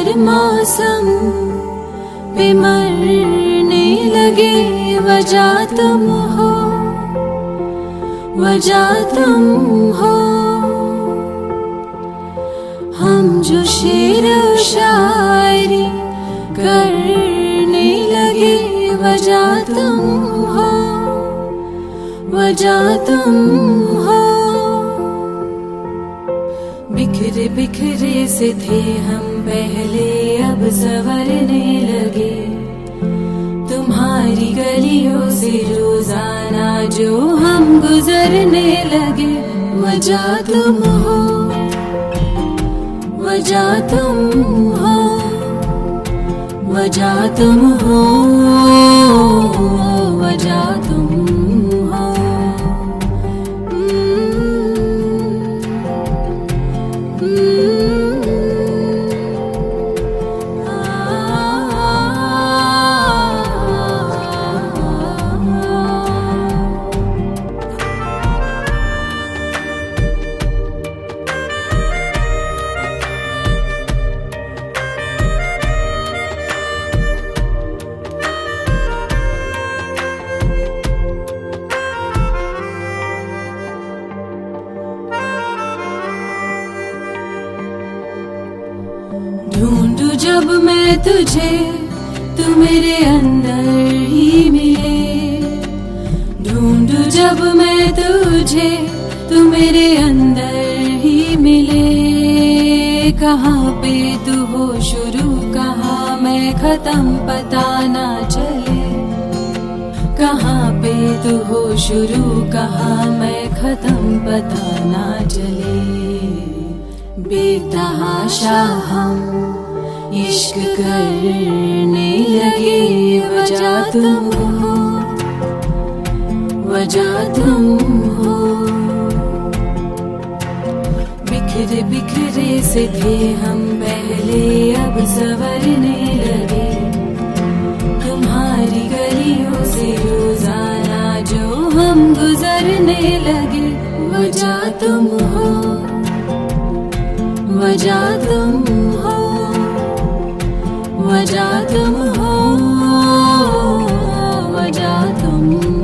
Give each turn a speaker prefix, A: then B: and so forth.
A: हर मौसम पे मरने लगे, वजह तुम हो, वजह तुम हो। हम जो शेर शायरी करने लगे, वजह तुम हो, वजह तुम हो। बिखरे बिखरे से थे हम पहले, अब संवरने लगे। तुम्हारी गलियों से रोजाना जो हम गुजरने लगे, वजह तुम हो, वजह तुम हो, वजह तुम हो, वजह तुम हो। ढूंढूं जब मैं तुझे, तू मेरे अंदर ही मिले। ढूंढूं जब मैं तुझे, तू मेरे अंदर ही मिले। कहाँ पे तू हो शुरू, कहाँ मैं खत्म, पता ना चले। कहाँ पे तू हो शुरू, कहाँ मैं खत्म, पता ना चले। बेतहाशा हम इश्क करने लगे, वजह तुम हो, वजह तुम हो। बिखरे बिखरे से थे हम पहले, अब संवरने लगे। तुम्हारी गलियों से रोजाना जो हम गुजरने लगे, वजह तुम हो, वजह तुम हो, वजह तुम हो, वजह तुम